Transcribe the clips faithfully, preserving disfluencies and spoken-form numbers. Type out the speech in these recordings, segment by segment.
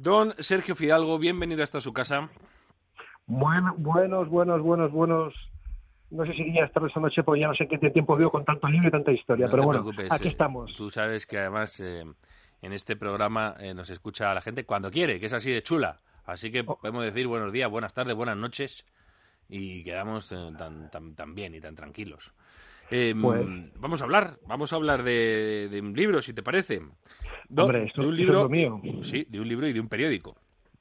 Don Sergio Fidalgo, bienvenido hasta su casa. Bueno, buenos, buenos, buenos, buenos. No sé si quería estar esta noche, porque ya no sé qué tiempo vivo con tanto libro y tanta historia. No Pero te bueno, preocupes, aquí eh, estamos. tú sabes que además eh, en este programa eh, nos escucha a la gente cuando quiere, que es así de chula. Así que Oh, podemos decir buenos días, buenas tardes, buenas noches y quedamos eh, tan, tan, tan bien y tan tranquilos. Eh, pues, vamos a hablar, vamos a hablar de, de un libro, si te parece. No, hombre, de esto, un eso es lo libro, mío. sí, de un libro y de un periódico,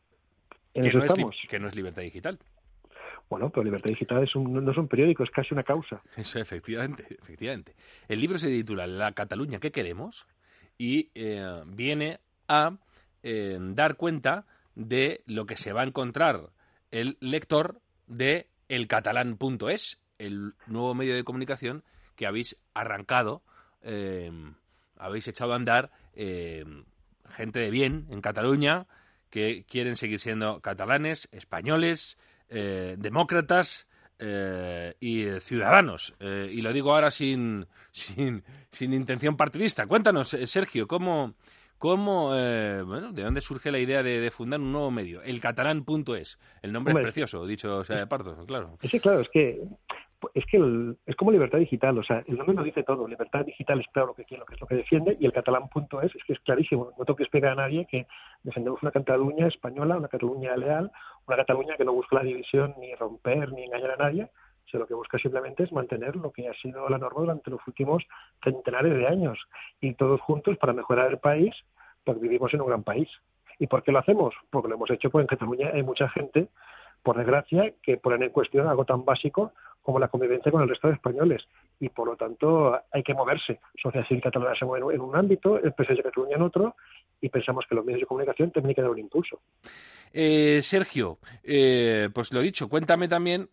En que eso no es, li- estamos. que no es Libertad Digital. Bueno, pero Libertad Digital es un, no es un periódico, es casi una causa. Eso, efectivamente, efectivamente. El libro se titula La Cataluña que queremos y eh, viene a eh, dar cuenta de lo que se va a encontrar el lector de elcatalán punto es, el nuevo medio de comunicación que habéis arrancado, eh, habéis echado a andar eh, gente de bien en Cataluña que quieren seguir siendo catalanes, españoles, eh, demócratas, eh, y eh, ciudadanos. Eh, y lo digo ahora sin, sin, sin intención partidista. Cuéntanos, eh, Sergio, ¿cómo, cómo eh, bueno, de dónde surge la idea de, de fundar un nuevo medio? elcatalán punto es. El nombre es Hombre, es, precioso, dicho sea es, de parto, claro. es que claro, es que es que el- es como Libertad Digital, o sea, el nombre lo dice todo. Libertad Digital es claro lo que quiere, lo que es lo que defiende, y el catalán punto es, es que es clarísimo. No tengo que explicar a nadie que defendemos una Cataluña española, una Cataluña leal, una Cataluña que no busca la división, ni romper, ni engañar a nadie, sino lo que busca simplemente es mantener lo que ha sido la norma durante los últimos centenares de años, y todos juntos para mejorar el país, porque vivimos en un gran país. ¿Y por qué lo hacemos? Porque lo hemos hecho porque en Cataluña hay mucha gente, por desgracia, que ponen en cuestión algo tan básico como la convivencia con el resto de españoles, y por lo tanto hay que moverse. Sociedad Civil Catalana se mueve en un ámbito, el P S de Cataluña en otro, y pensamos que los medios de comunicación tienen que dar un impulso. Eh, Sergio, eh, pues lo dicho, cuéntame también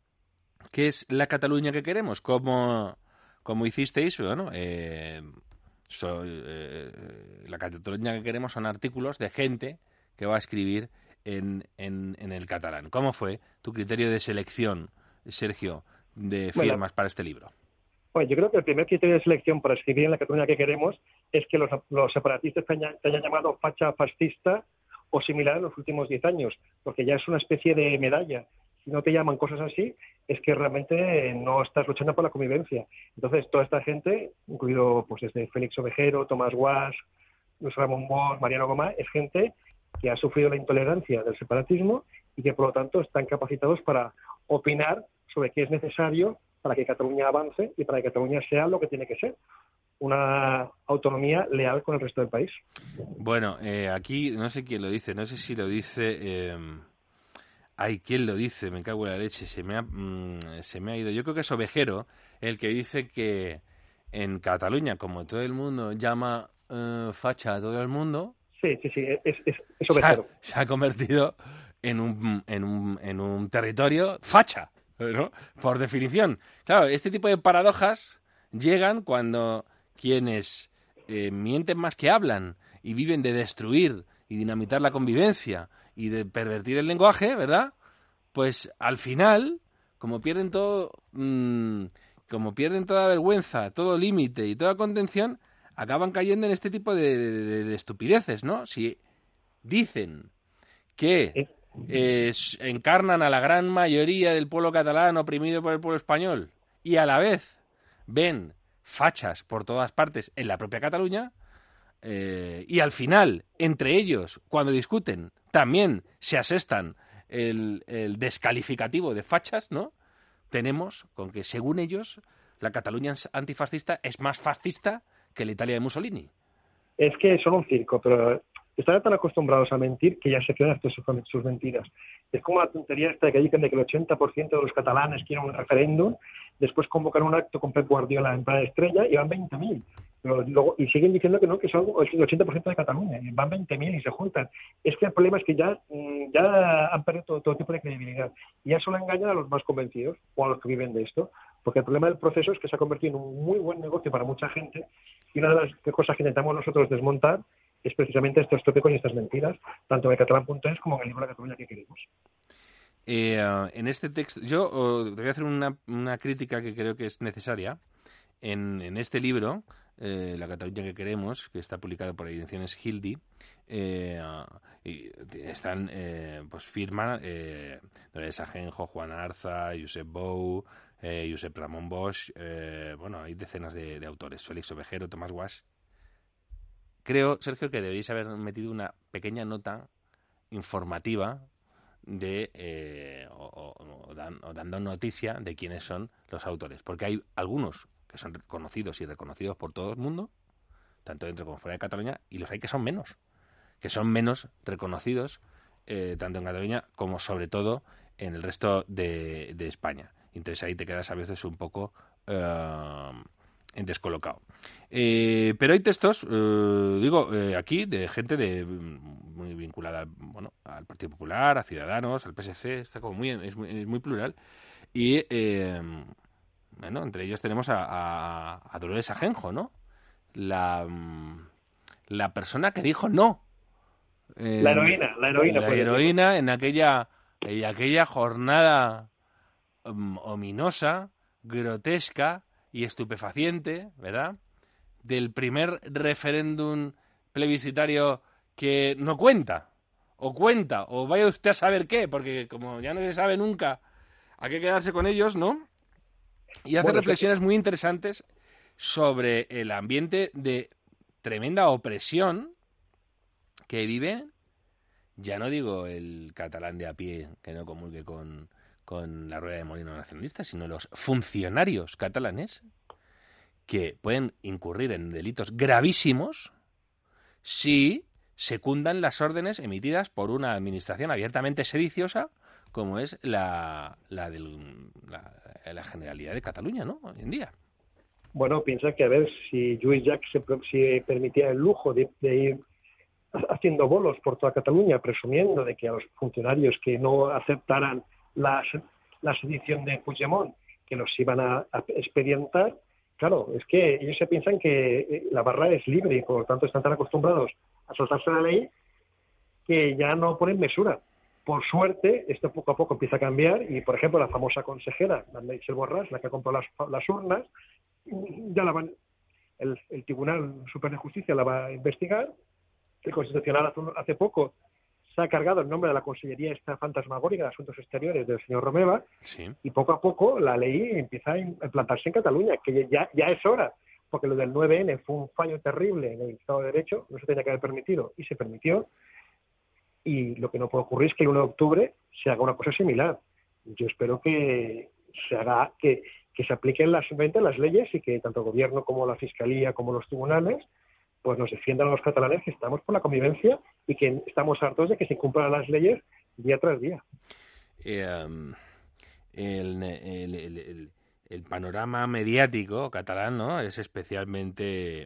qué es la Cataluña que queremos, cómo, cómo hicisteis, bueno, eh, so- eh, la Cataluña que queremos son artículos de gente que va a escribir en, en, en el catalán. ¿Cómo fue tu criterio de selección, Sergio, de Bueno, firmas para este libro? bueno, yo creo que el primer criterio de selección para escribir en la Cataluña que queremos es que los, los separatistas te hayan, te hayan llamado facha fascista o similar en los últimos diez años, porque ya es una especie de medalla. Si no te llaman cosas así, es que realmente no estás luchando por la convivencia. Entonces, toda esta gente, incluido pues desde Félix Ovejero, Tomás Guas, Luis Ramón Bosch, Mariano Gomá, es gente que ha sufrido la intolerancia del separatismo y que, por lo tanto, están capacitados para opinar sobre qué es necesario para que Cataluña avance y para que Cataluña sea lo que tiene que ser, una autonomía leal con el resto del país. Bueno, eh, aquí no sé quién lo dice, no sé si lo dice... Eh, ay, ¿quién lo dice? Me cago en la leche, se me ha, mm, se me ha ido. Yo creo que es Ovejero el que dice que en Cataluña, como todo el mundo llama eh, facha a todo el mundo, Sí, sí, sí, es, es, es se ha, Ovejero. se ha convertido en un, en un, en un territorio facha, ¿no? Por definición. Claro, este tipo de paradojas llegan cuando quienes eh, mienten más que hablan y viven de destruir y dinamitar la convivencia y de pervertir el lenguaje, ¿verdad? Pues al final, como pierden todo, mmm, como pierden toda vergüenza, todo límite y toda contención, acaban cayendo en este tipo de, de, de estupideces, ¿no? Si dicen que Es, eh, encarnan a la gran mayoría del pueblo catalán oprimido por el pueblo español y a la vez ven fachas por todas partes en la propia Cataluña, eh, y al final, entre ellos, cuando discuten, también se asestan el, el descalificativo de fachas, ¿no? Tenemos con que, según ellos, la Cataluña antifascista es más fascista que la Italia de Mussolini. es que son un circo, pero están tan acostumbrados a mentir que ya se quedan hasta sus, sus mentiras. Es como la tontería esta que dicen de que el ochenta por ciento de los catalanes quieren un referéndum, después convocan un acto con Pep Guardiola en Playa Estrella y van veinte mil. Pero luego, y siguen diciendo que no, que son el ochenta por ciento de Cataluña, y van veinte mil y se juntan. Es que el problema es que ya, ya han perdido todo, todo tipo de credibilidad. Y ya solo engañan a los más convencidos o a los que viven de esto. Porque el problema del proceso es que se ha convertido en un muy buen negocio para mucha gente, y una de las cosas que intentamos nosotros desmontar es precisamente estos tópicos y estas mentiras, tanto en el catalán punto es como en el libro de Cataluña que queremos. Eh, en este texto, yo oh, te voy a hacer una, una crítica que creo que es necesaria. En, en este libro eh, La Cataluña que queremos, que está publicado por Ediciones Gildi, eh, y están, eh, pues firman eh, Dolores Ajenjo, Juan Arza, Josep Bou, eh, Josep Ramón Bosch, eh, bueno, hay decenas de, de autores, Félix Ovejero, Tomás Guasch. Creo, Sergio, que deberíais haber metido una pequeña nota informativa de eh, o, o, o, dan, o dando noticia de quiénes son los autores, porque hay algunos que son conocidos y reconocidos por todo el mundo, tanto dentro como fuera de Cataluña, y los hay que son menos, que son menos reconocidos eh, tanto en Cataluña como sobre todo en el resto de, de España. Entonces ahí te quedas a veces un poco eh, descolocado. Eh, pero hay textos, eh, digo, eh, aquí de gente de muy vinculada, bueno, al Partido Popular, a Ciudadanos, al P S C, está como muy, es muy, es muy plural. Y eh, bueno, entre ellos tenemos a, a, a Dolores Ajenjo, ¿no? La, la persona que dijo no. Eh, la heroína, la heroína. La heroína decirlo. en aquella, en aquella jornada um, ominosa, grotesca y estupefaciente, ¿verdad? Del primer referéndum plebiscitario que no cuenta, o cuenta, o vaya usted a saber qué, porque como ya no se sabe nunca, hay que quedarse con ellos, ¿no? Y hace bueno, reflexiones muy interesantes sobre el ambiente de tremenda opresión que vive, ya no digo el catalán de a pie que no comulgue con, con la rueda de molino nacionalista, sino los funcionarios catalanes que pueden incurrir en delitos gravísimos si secundan las órdenes emitidas por una administración abiertamente sediciosa como es la, la de la, la Generalidad de Cataluña, ¿no? Hoy en día. Bueno, piensa que a ver si Lluís Llach se, se permitía el lujo de, de ir haciendo bolos por toda Cataluña, presumiendo de que a los funcionarios que no aceptaran la, la sedición de Puigdemont, que los iban a, a expedientar. Claro, es que ellos se piensan que la barra es libre y por lo tanto están tan acostumbrados a saltarse la ley que ya no ponen mesura. Por suerte, esto poco a poco empieza a cambiar y, por ejemplo, la famosa consejera, la Meritxell Borràs, la que ha comprado las, las urnas, ya la van, el, el Tribunal Superior de Justicia la va a investigar. El Constitucional hace, hace poco se ha cargado el nombre de la Consellería esta fantasmagórica de Asuntos Exteriores del señor Romeva, sí. Y poco a poco la ley empieza a implantarse en Cataluña, que ya, ya es hora, porque lo del nueve ene fue un fallo terrible en el Estado de Derecho, no se tenía que haber permitido y se permitió, y lo que no puede ocurrir es que el uno de octubre se haga una cosa similar. Yo espero que se haga, que, que se apliquen las, las leyes y que tanto el gobierno como la Fiscalía como los tribunales pues nos defiendan a los catalanes que estamos por la convivencia y que estamos hartos de que se incumplan las leyes día tras día. Eh, um, el, el, el, el, el panorama mediático catalán, ¿no?, es especialmente,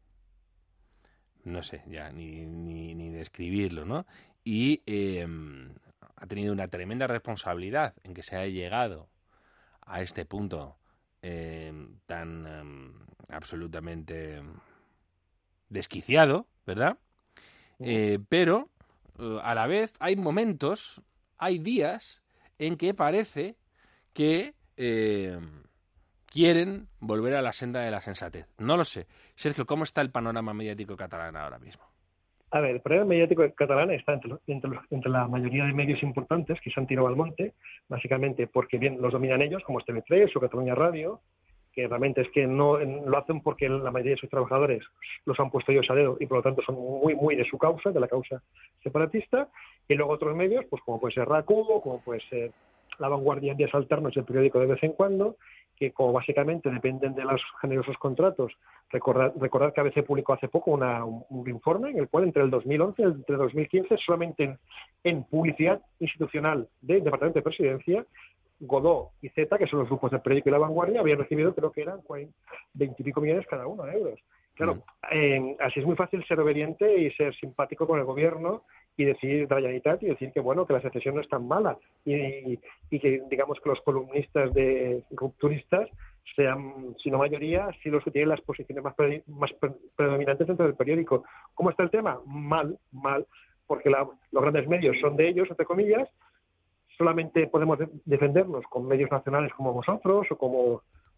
no sé, ya ni, ni, ni describirlo, ¿no? Y eh, ha tenido una tremenda responsabilidad en que se haya llegado a este punto eh, tan um, absolutamente desquiciado, ¿verdad? Eh, pero eh, a la vez hay momentos, hay días en que parece que eh, quieren volver a la senda de la sensatez. No lo sé. Sergio, ¿cómo está el panorama mediático catalán ahora mismo? A ver, el panorama mediático catalán está entre, entre, entre la mayoría de medios importantes que se han tirado al monte, básicamente porque bien los dominan ellos, como es T V tres o Cataluña Radio, que realmente es que no lo hacen porque la mayoría de sus trabajadores los han puesto ellos a dedo y por lo tanto son muy muy de su causa, de la causa separatista, y luego otros medios, pues como puede ser R A C U, como puede ser La Vanguardia en días alternos, el periódico de vez en cuando, que como básicamente dependen de los generosos contratos. Recordar, recordar que A B C publicó hace poco una, un, un informe en el cual entre el dos mil once y entre dos mil quince solamente en, en publicidad institucional del Departamento de Presidencia, Godó y Z, que son los grupos del periódico y La Vanguardia, habían recibido, creo que eran veinte y pico millones cada uno de euros. Claro, mm. eh, así es muy fácil ser obediente y ser simpático con el gobierno y decir Drayanitat y decir que bueno, que la secesión no es tan mala y, y, y que digamos que los columnistas de rupturistas sean, si no mayoría, si los que tienen las posiciones más, pre, más pre, predominantes dentro del periódico. ¿Cómo está el tema? Mal, mal, porque la, los grandes medios son de ellos, entre comillas. Solamente podemos defendernos con medios nacionales como vosotros o como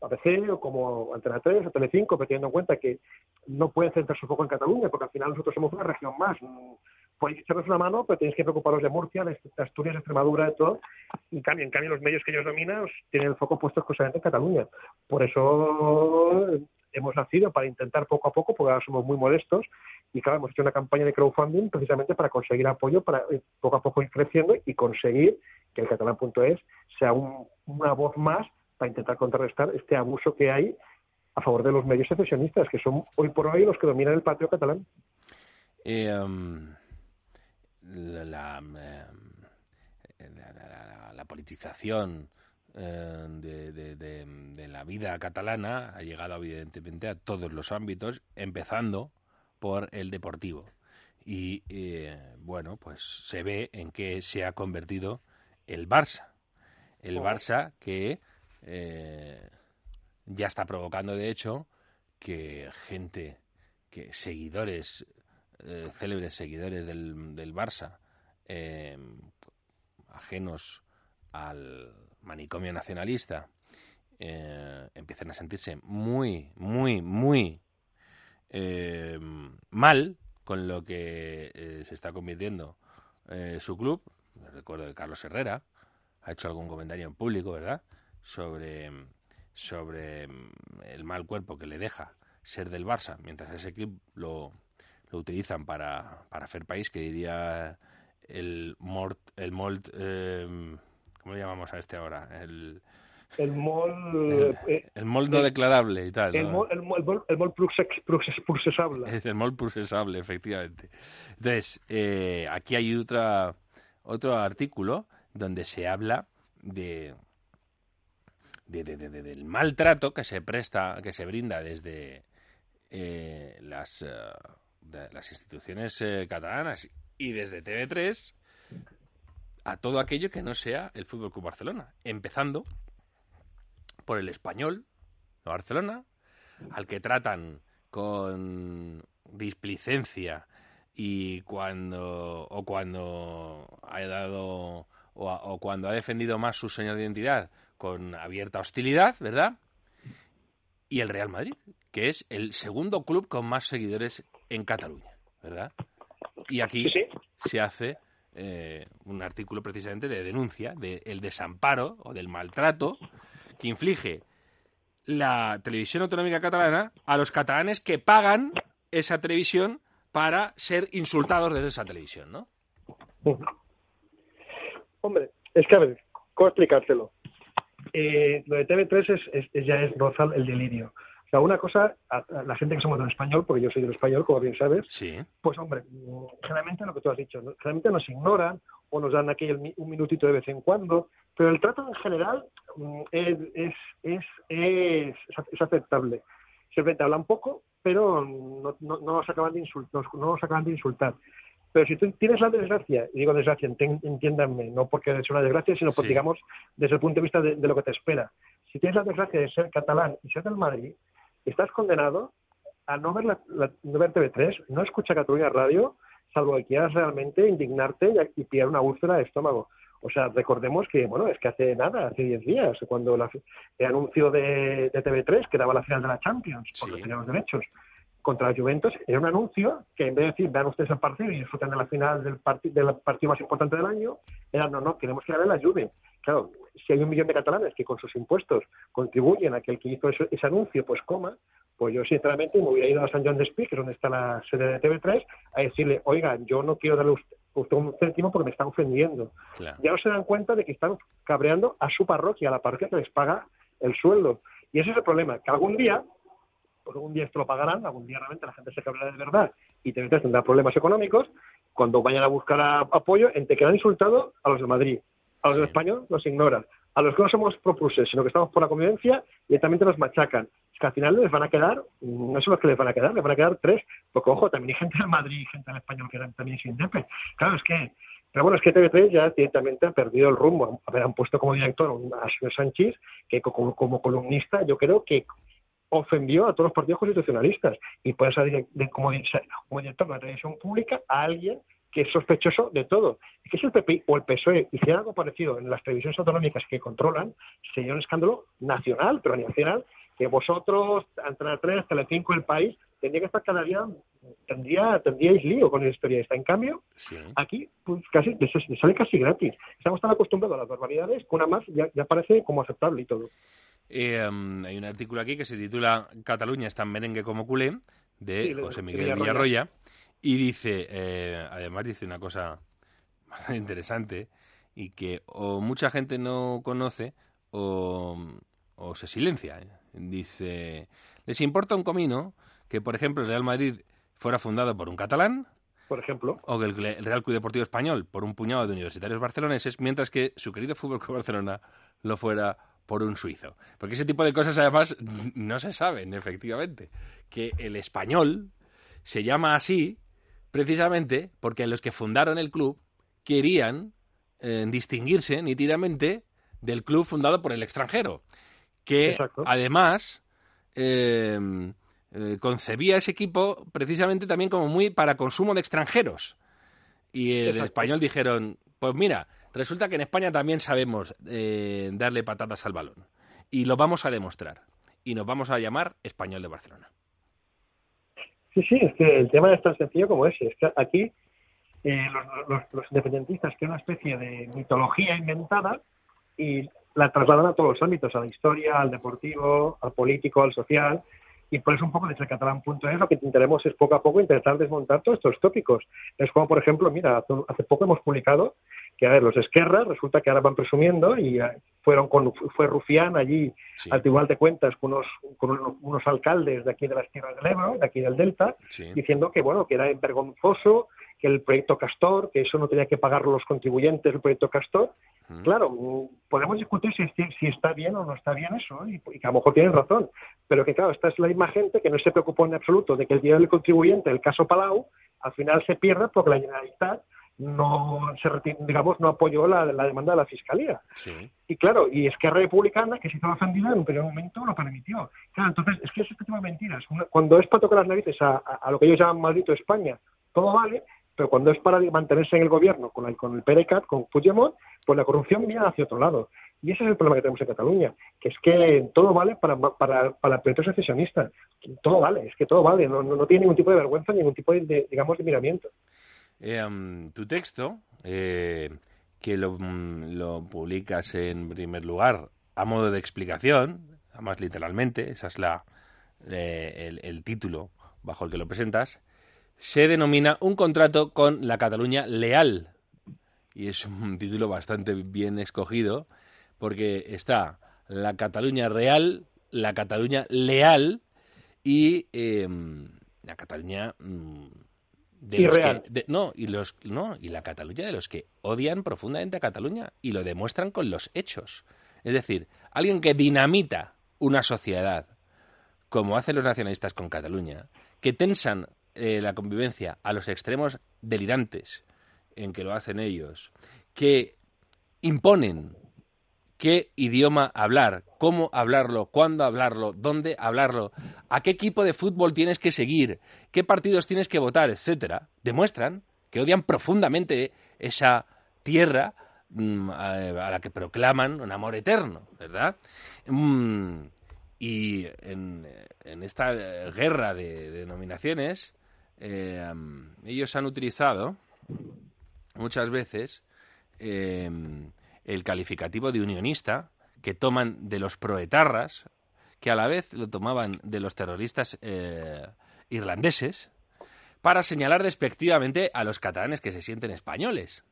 A B C o como Antena tres o Telecinco, pero teniendo en cuenta que no pueden centrar su foco en Cataluña, porque al final nosotros somos una región más. Podéis echarnos una mano, pero tenéis que preocuparos de Murcia, de Asturias, de Extremadura, de todo. Y en cambio, en cambio los medios que ellos dominan tienen el foco puesto exclusivamente en Cataluña. Por eso hemos nacido, para intentar poco a poco, porque ahora somos muy modestos, y claro, hemos hecho una campaña de crowdfunding precisamente para conseguir apoyo, para poco a poco ir creciendo y conseguir que el catalán punto es sea un, una voz más para intentar contrarrestar este abuso que hay a favor de los medios secesionistas, que son hoy por hoy los que dominan el patio catalán. Eh, um, la, la, la, la, la politización eh, de, de, de, de la vida catalana ha llegado evidentemente a todos los ámbitos, empezando por el deportivo. Y eh, bueno, pues se ve en qué se ha convertido el Barça. El Barça que eh, ya está provocando, de hecho, que gente, que seguidores, eh, célebres seguidores del, del Barça, eh, ajenos al manicomio nacionalista, eh, empiecen a sentirse muy, muy, muy eh, mal con lo que eh, se está convirtiendo eh, su club. Recuerdo que Carlos Herrera ha hecho algún comentario en público, ¿verdad?, sobre, sobre el mal cuerpo que le deja ser del Barça, mientras ese equipo lo, lo utilizan para, para hacer país, que diría el mort, el molt, eh, ¿cómo le llamamos a este ahora? El el mol el, eh, el mol no el, declarable y tal, el ¿no? mol el mol, el mol procesable. Es el mol procesable, efectivamente. Entonces, eh, aquí hay otra otro artículo donde se habla de, de, de, de, de del maltrato que se presta, que se brinda desde eh, las, uh, de las instituciones eh, catalanas y desde T V tres a todo aquello que no sea el Fútbol Club Barcelona, empezando por el Español de Barcelona, al que tratan con displicencia y cuando o cuando ha dado o, o cuando ha defendido más su señal de identidad con abierta hostilidad, ¿verdad? Y el Real Madrid, que es el segundo club con más seguidores en Cataluña, ¿verdad? Y aquí sí, sí. se hace eh, un artículo precisamente de denuncia del desamparo o del maltrato que inflige la televisión autonómica catalana a los catalanes que pagan esa televisión para ser insultados desde esa televisión, ¿no? Hombre, es que a ver, ¿cómo explicártelo? Eh, lo de T V tres es, es, es ya es rozar el delirio. O sea, una cosa, a, a la gente que somos del español, porque yo soy del español, como bien sabes, sí. Pues hombre, generalmente lo que tú has dicho, ¿no? Generalmente nos ignoran o nos dan aquel un minutito de vez en cuando, pero el trato en general es, es, es, es, es aceptable. Simplemente hablan poco, pero no, no, no, nos acaban de insultar, no nos acaban de insultar. Pero si tú tienes la desgracia, y digo desgracia, entiéndanme, no porque es una desgracia, sino porque, sí, digamos, desde el punto de vista de, de lo que te espera. Si tienes la desgracia de ser catalán y ser del Madrid, estás condenado a no ver, la, la, no ver T V tres, no escuchar Cataluña Radio, salvo que quieras realmente indignarte y, y pillar una úlcera de estómago. O sea, recordemos que, bueno, es que hace nada, hace diez días, cuando la, el anuncio de, de T V tres, que daba la final de la Champions, sí, porque tenía los derechos, contra la Juventus, era un anuncio que en vez de decir, vean ustedes el partido y disfruten de la final del, parti del partido más importante del año, era, no, no, queremos que ver la Juve. Claro, si hay un millón de catalanes que con sus impuestos contribuyen a que el que hizo ese, ese anuncio pues coma, pues yo sinceramente me hubiera ido a San Joan d'Espí, que es donde está la sede de T V tres, a decirle, oiga, yo no quiero darle a usted, a usted un céntimo porque me están ofendiendo. Claro. Ya no se dan cuenta de que están cabreando a su parroquia, a la parroquia que les paga el sueldo. Y ese es el problema, que algún día, pues algún día esto lo pagarán, algún día realmente la gente se cabreará de verdad y T V tres tendrá problemas económicos, cuando vayan a buscar a, apoyo, entre que han insultado a los de Madrid, a los sí. del Español los ignoran, a los que no somos propulsores, sino que estamos por la convivencia y también nos machacan. Es que al final les van a quedar, no son los que les van a quedar, les van a quedar tres, porque ojo, también hay gente del Madrid y gente del Español que también es indepe. Claro, es que, pero bueno, es que T V tres ya directamente ha perdido el rumbo. A ver, han puesto como director a señor Sánchez, que como, como columnista yo creo que ofendió a todos los partidos constitucionalistas y puede ser de, como, como director de la televisión pública a alguien que es sospechoso de todo. Es que si el P P I o el P S O E hicieran algo parecido en las televisiones autonómicas que controlan, sería un escándalo nacional, pero a nivel nacional, que vosotros, Antena tres, Telecinco, El País, tendría que estar cada día, tendría, tendríais lío con la historia esta. En cambio, sí. aquí pues casi les sale casi gratis. Estamos tan acostumbrados a las barbaridades que una más ya, ya parece como aceptable y todo. Eh, um, hay un artículo aquí que se titula Cataluña es tan merengue como culé, de sí, José Miguel Villarroya, Villarroya y dice, eh, además dice una cosa bastante interesante y que o mucha gente no conoce o, o se silencia. ¿eh? Dice, ¿les importa un comino que, por ejemplo, el Real Madrid fuera fundado por un catalán? Por ejemplo. O que el Real Club Deportivo Español por un puñado de universitarios barceloneses, mientras que su querido Fútbol Club Barcelona lo fuera por un suizo. Porque ese tipo de cosas, además, no se saben, efectivamente. Que el Español se llama así precisamente porque los que fundaron el club querían eh, distinguirse nítidamente del club fundado por el extranjero. Que, Exacto. además, eh, eh, concebía ese equipo precisamente también como muy para consumo de extranjeros. Y el Exacto. Español dijeron, pues mira, resulta que en España también sabemos eh, darle patatas al balón. Y lo vamos a demostrar. Y nos vamos a llamar Español de Barcelona. Sí, sí, es que el tema es tan sencillo como ese. Es que aquí eh, los, los, los independentistas tienen una especie de mitología inventada y la trasladan a todos los ámbitos, a la historia, al deportivo, al político, al social. Y por eso un poco desde catalán punto es lo que intentaremos es poco a poco intentar desmontar todos estos tópicos. Es como, por ejemplo, mira, hace, hace poco hemos publicado que, a ver, los de Esquerra resulta que ahora van presumiendo y fueron con, fue Rufián allí sí. al Tribunal de Cuentas con unos, con unos, unos alcaldes de aquí de las Tierras del Ebro, de aquí del Delta, sí. diciendo que, bueno, que era vergonzoso, que el proyecto Castor, que eso no tenía que pagar los contribuyentes, el proyecto Castor. Mm. Claro, podemos discutir si, si está bien o no está bien eso, y, y que a lo mejor tienen razón, pero que claro, esta es la misma gente que no se preocupó en absoluto de que el dinero del contribuyente, el caso Palau, al final se pierda porque la Generalitat no se digamos no apoyó la, la demanda de la Fiscalía. Sí. Y claro, y Esquerra Republicana, que se hizo ofendida en un primer momento, lo permitió. Claro, entonces, es que es este tipo de mentiras. Cuando es para tocar las narices a, a, a lo que ellos llaman maldito España, todo vale, pero cuando es para mantenerse en el gobierno con el, con el PDeCAT, con Puigdemont, pues la corrupción viene hacia otro lado. Y ese es el problema que tenemos en Cataluña, que es que todo vale para, para, para el proyecto secesionista. Todo vale, es que todo vale, no, no, no tiene ningún tipo de vergüenza, ningún tipo de, de digamos, de miramiento. Eh, um, tu texto, eh, que lo, um, lo publicas en primer lugar a modo de explicación, además literalmente, esa es la eh, el, el título bajo el que lo presentas, se denomina Un contrato con la Cataluña leal. Y es un título bastante bien escogido porque está la Cataluña real, la Cataluña leal y eh, la Cataluña mm, de y los real. que de, no y los no y la Cataluña de los que odian profundamente a Cataluña y lo demuestran con los hechos. Es decir, alguien que dinamita una sociedad como hacen los nacionalistas con Cataluña, que tensan eh, la convivencia a los extremos delirantes en que lo hacen ellos, que imponen qué idioma hablar, cómo hablarlo, cuándo hablarlo, dónde hablarlo, a qué equipo de fútbol tienes que seguir, qué partidos tienes que votar, etcétera, demuestran que odian profundamente esa tierra mmm, a, a la que proclaman un amor eterno, ¿verdad? Mm, y en, en esta guerra de denominaciones, eh, ellos han utilizado muchas veces eh, el calificativo de unionista que toman de los proetarras, que a la vez lo tomaban de los terroristas eh, irlandeses, para señalar despectivamente a los catalanes que se sienten españoles.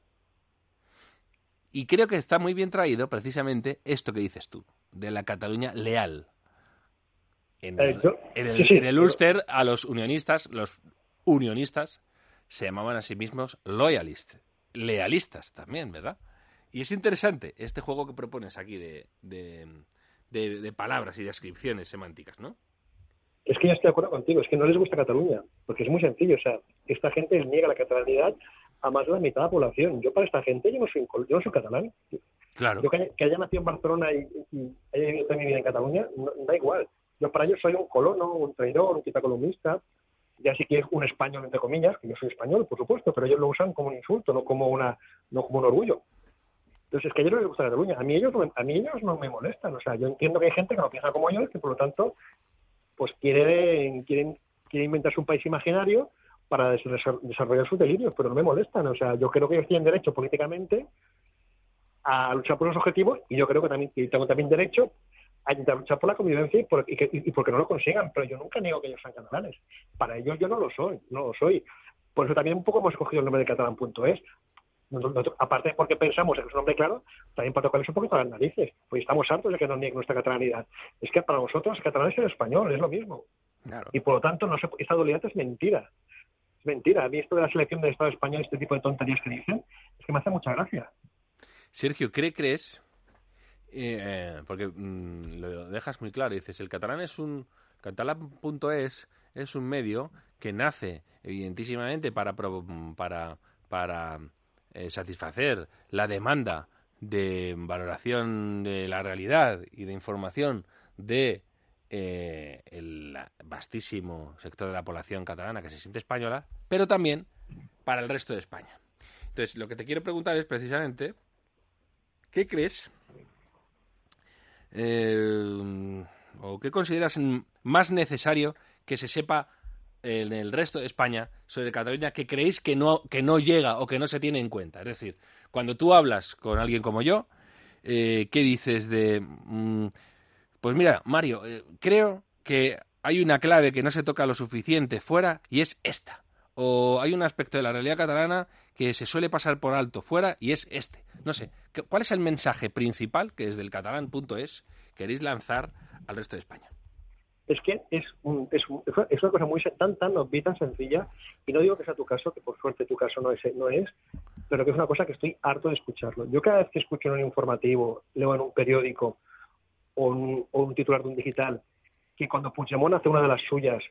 Y creo que está muy bien traído precisamente esto que dices tú, de la Cataluña leal. En el, en el, sí, sí, en el Ulster a los unionistas, los unionistas se llamaban a sí mismos loyalists, lealistas también, ¿verdad? Y es interesante este juego que propones aquí de, de, de, de palabras y descripciones semánticas, ¿no? Es que ya estoy de acuerdo contigo, es que no les gusta Cataluña, porque es muy sencillo, o sea, esta gente niega la catalanidad a más de la mitad de la población. Yo para esta gente, yo no soy, yo no soy catalán. Claro. Yo que haya, que haya nacido en Barcelona y, y haya vivido toda mi vida en Cataluña, no, da igual. Yo para ellos soy un colono, un traidor, un quitacolumnista. ya sí que es un español, entre comillas, que yo soy español, por supuesto, pero ellos lo usan como un insulto, no como una no como un orgullo. Entonces, es que a ellos no les gusta Cataluña. A mí ellos, no, a mí ellos no me molestan. O sea, yo entiendo que hay gente que no piensa como yo, que por lo tanto, pues quiere, quieren, quiere inventarse un país imaginario para desarrollar sus delirios, pero no me molestan. O sea, yo creo que ellos tienen derecho políticamente a luchar por los objetivos y yo creo que también que tengo también derecho a intentar luchar por la convivencia y, por, y, que, y porque no lo consigan. Pero yo nunca niego que ellos sean catalanes. Para ellos yo no lo soy, no lo soy. Por eso también un poco hemos escogido el nombre de catalán punto es. Nosotros, aparte de porque pensamos en que es un nombre claro, también para tocarles un poquito las narices, pues estamos hartos de que nos nieguen nuestra catalanidad. Es que para nosotros el catalán es el español, es lo mismo. Claro. Y por lo tanto, no se, esta dualidad es mentira. Es mentira. A mí esto de la selección del Estado español, este tipo de tonterías que dicen, es que me hace mucha gracia. Sergio, ¿cree, crees? Eh, porque mmm, lo dejas muy claro, dices, el catalán es un... catalán punto es es un medio que nace, evidentísimamente, para... para, para Eh, satisfacer la demanda de valoración de la realidad y de información de eh, el vastísimo sector de la población catalana que se siente española, pero también para el resto de España. Entonces, lo que te quiero preguntar es precisamente, ¿qué crees eh, o qué consideras más necesario que se sepa en el resto de España sobre Cataluña que creéis que no que no llega o que no se tiene en cuenta? Es decir, cuando tú hablas con alguien como yo, eh, ¿qué dices de...? Mmm, pues mira, Mario, eh, creo que hay una clave que no se toca lo suficiente fuera y es esta. O hay un aspecto de la realidad catalana que se suele pasar por alto fuera y es este. No sé, ¿cuál es el mensaje principal que desde el catalán punto es queréis lanzar al resto de España? Es que es, un, es, un, es una cosa muy tan, tan obvia, tan sencilla, y no digo que sea tu caso, que por suerte tu caso no es, no es, pero que es una cosa que estoy harto de escucharlo. Yo cada vez que escucho en un informativo, leo en un periódico o un, o un titular de un digital, que cuando Puigdemont hace una de las suyas,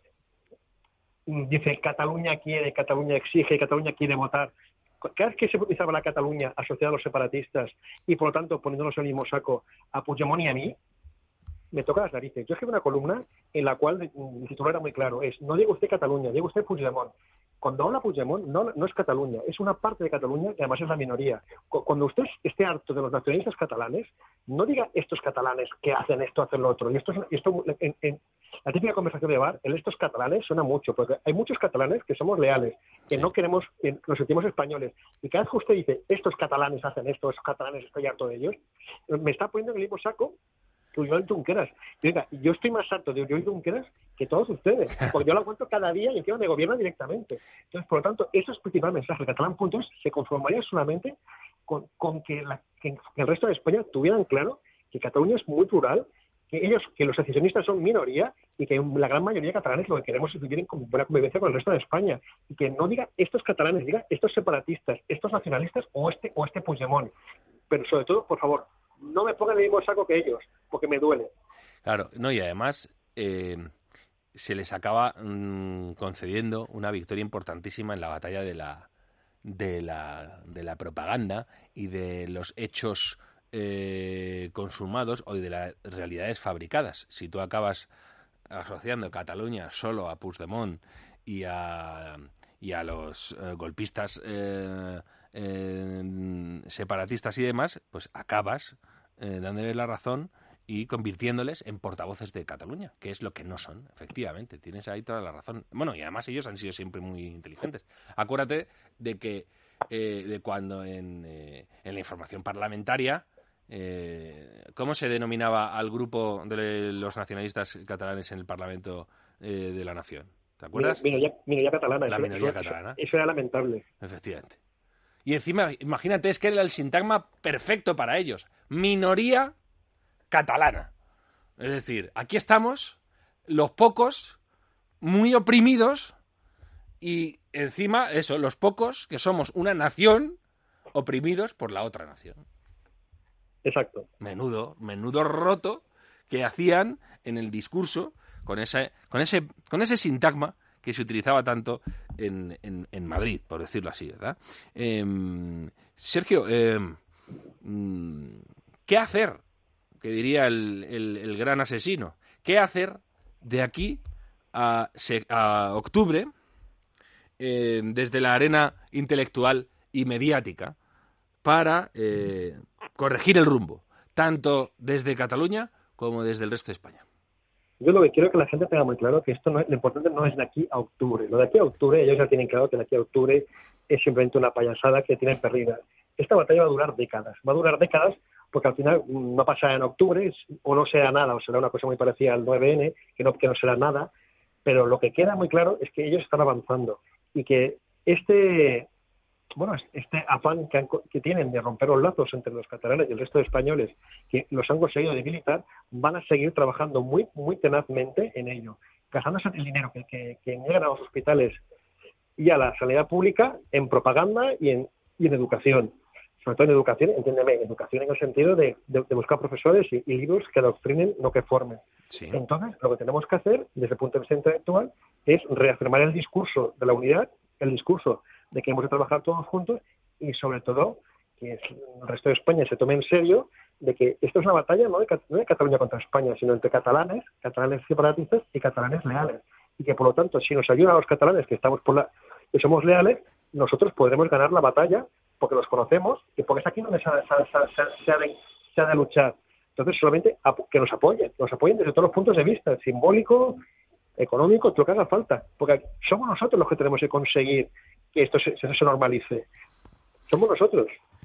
dice Cataluña quiere, Cataluña exige, Cataluña quiere votar, cada vez que se utilizaba la Cataluña asociada a los separatistas y por lo tanto poniéndonos en el mismo saco a Puigdemont y a mí, me toca las narices. Yo escribí una columna en la cual el titular era muy claro, es no diga usted Cataluña, diga usted Puigdemont. Cuando habla Puigdemont no, no es Cataluña, es una parte de Cataluña que además es la minoría. Cuando usted esté harto de los nacionalistas catalanes, no diga estos catalanes que hacen esto, hacen lo otro. Y esto, es, esto en, en la típica conversación de bar, el estos catalanes suena mucho, porque hay muchos catalanes que somos leales, que no queremos, que nos sentimos españoles. Y cada vez que usted dice estos catalanes hacen esto, estos catalanes estoy harto de ellos, me está poniendo en el mismo saco que Oriol Junqueras. Venga, yo estoy más harto de Oriol Junqueras que todos ustedes, porque yo lo aguanto cada día y encima me gobierna directamente. Entonces, por lo tanto, eso es el principal mensaje. El catalán punto es se conformaría solamente con, con que, la, que el resto de España tuvieran claro que Cataluña es muy plural, que ellos, que los secesionistas son minoría y que la gran mayoría de catalanes lo que queremos es vivir en buena convivencia con el resto de España. Y que no diga estos catalanes, diga estos separatistas, estos nacionalistas o este, o este Puigdemont. Pero sobre todo, por favor, no me pongan el mismo saco que ellos, porque me duele. Claro, no, y además eh, se les acaba mmm, concediendo una victoria importantísima en la batalla de la, de la, de la propaganda y de los hechos eh, consumados o de las realidades fabricadas. Si tú acabas asociando Cataluña solo a Puigdemont y a, y a los eh, golpistas eh, eh, separatistas y demás, pues acabas eh, dándoles la razón y convirtiéndoles en portavoces de Cataluña, que es lo que no son, efectivamente. Tienes ahí toda la razón. Bueno, y además ellos han sido siempre muy inteligentes. Acuérdate de que eh, de cuando en, eh, en la información parlamentaria, eh, ¿cómo se denominaba al grupo de los nacionalistas catalanes en el Parlamento eh, de la Nación? ¿Te acuerdas? Minoría, minoría catalana. La eso, minoría eso, catalana. Eso era lamentable. Efectivamente. Y encima, imagínate, es que era el sintagma perfecto para ellos. Minoría catalana. Es decir, aquí estamos, los pocos, muy oprimidos, y encima, eso, los pocos, que somos una nación, oprimidos por la otra nación. Exacto. Menudo, menudo roto que hacían en el discurso con ese, con ese, con ese sintagma que se utilizaba tanto en, en, en Madrid, por decirlo así, ¿verdad? Eh, Sergio, eh, ¿qué hacer? Que diría el, el, el gran asesino. ¿Qué hacer de aquí a, a octubre, eh, desde la arena intelectual y mediática para eh, corregir el rumbo, tanto desde Cataluña como desde el resto de España. Yo lo que quiero es que la gente tenga muy claro que esto no es, lo importante no es de aquí a octubre. Lo de aquí a octubre, ellos ya tienen claro que de aquí a octubre es simplemente una payasada que tienen perdida. Esta batalla va a durar décadas. Va a durar décadas porque al final no pasará en octubre o no será nada, o será una cosa muy parecida al nueve ene, que no, que no será nada. Pero lo que queda muy claro es que ellos están avanzando y que este... bueno, este afán que, han, que tienen de romper los lazos entre los catalanes y el resto de españoles que los han conseguido debilitar, van a seguir trabajando muy muy tenazmente en ello, gastándose el dinero que, que, que llegan a los hospitales y a la sanidad pública en propaganda y en, y en educación. Sobre todo en educación, entiéndeme, educación en el sentido de, de, de buscar profesores y, y libros que adoctrinen, no que formen. Sí. Entonces, lo que tenemos que hacer, desde el punto de vista intelectual, es reafirmar el discurso de la unidad, el discurso de que hemos de trabajar todos juntos y, sobre todo, que el resto de España se tome en serio de que esto es una batalla no de, no de Cataluña contra España, sino entre catalanes, catalanes separatistas y catalanes leales. Y que, por lo tanto, si nos ayudan a los catalanes que estamos por la, que somos leales, nosotros podremos ganar la batalla porque los conocemos y porque es aquí donde se ha, se ha, se ha, se ha, de, se ha de luchar. Entonces, solamente que nos apoyen, nos apoyen desde todos los puntos de vista, simbólico, económico, lo que haga falta. Porque somos nosotros los que tenemos que conseguir que esto se, se normalice. Somos nosotros.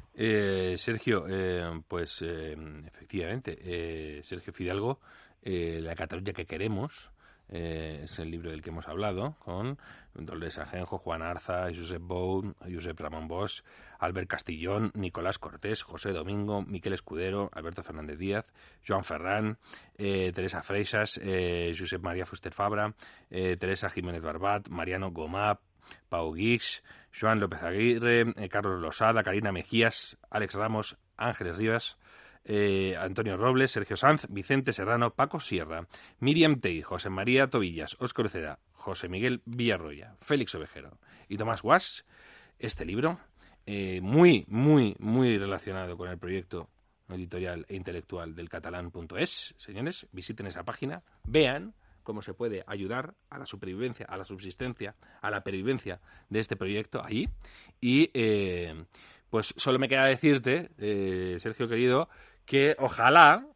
Eh, Sergio, eh, pues eh, efectivamente, eh, Sergio Fidalgo, eh, La Cataluña que queremos, eh, es el libro del que hemos hablado, con Dolores Ajenjo, Juan Arza, Josep Bou, Josep Ramón Bosch, Albert Castillón, Nicolás Cortés, José Domingo, Miquel Escudero, Alberto Fernández Díaz, Joan Ferran, eh, Teresa Freixas, eh, Josep María Fuster Fabra, eh, Teresa Jiménez Barbat, Mariano Gomá, Pau Guix, Joan López Aguirre, eh, Carlos Losada, Karina Mejías, Alex Ramos, Ángeles Rivas, eh, Antonio Robles, Sergio Sanz, Vicente Serrano, Paco Sierra, Miriam Tey, José María Tobillas, Óscar Uceda, José Miguel Villarroya, Félix Ovejero y Tomás Guas. Este libro, eh, muy, muy, muy relacionado con el proyecto editorial e intelectual del catalán punto es. Señores, visiten esa página, vean cómo se puede ayudar a la supervivencia, a la subsistencia, a la pervivencia de este proyecto allí. Y eh, pues solo me queda decirte, eh, Sergio querido, que ojalá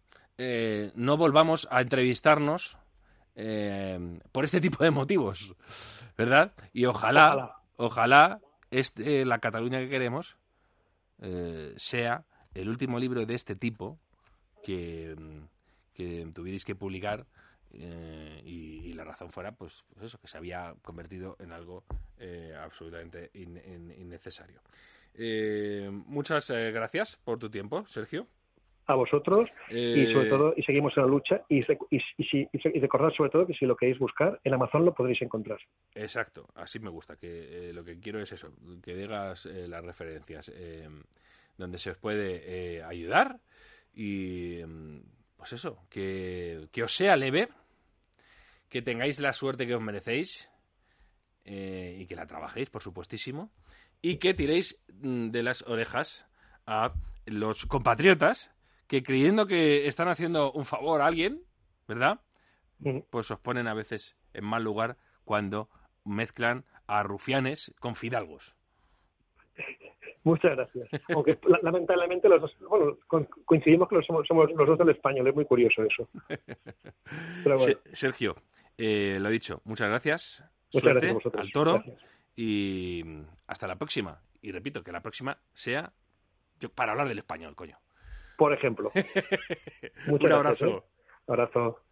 eh, no volvamos a entrevistarnos eh, por este tipo de motivos, ¿verdad? Y ojalá, ojalá, ojalá este, La Cataluña que queremos eh, sea el último libro de este tipo que, que tuvierais que publicar. Eh, y, y la razón fuera pues, pues eso, que se había convertido en algo eh, absolutamente in, in, innecesario. Eh, muchas eh, gracias por tu tiempo, Sergio. A vosotros eh... y sobre todo y seguimos en la lucha y, y, y, y recordad sobre todo que si lo queréis buscar en Amazon lo podréis encontrar. Exacto, así me gusta, que eh, lo que quiero es eso, que digas eh, las referencias eh, donde se os puede eh, ayudar y pues eso, que, que os sea leve, que tengáis la suerte que os merecéis eh, y que la trabajéis, por supuestísimo, y que tiréis de las orejas a los compatriotas que, creyendo que están haciendo un favor a alguien, ¿verdad? Pues os ponen a veces en mal lugar cuando mezclan a rufianes con fidalgos. Muchas gracias. Aunque lamentablemente los dos, bueno, coincidimos que somos, somos los dos del español, es muy curioso eso. Pero bueno. Sergio, eh, lo dicho, muchas gracias. Muchas Suerte gracias a vosotros. al toro Gracias. Y hasta la próxima. Y repito, que la próxima sea para hablar del español, coño. Por ejemplo. Un abrazo. Gracias, ¿eh? Abrazo.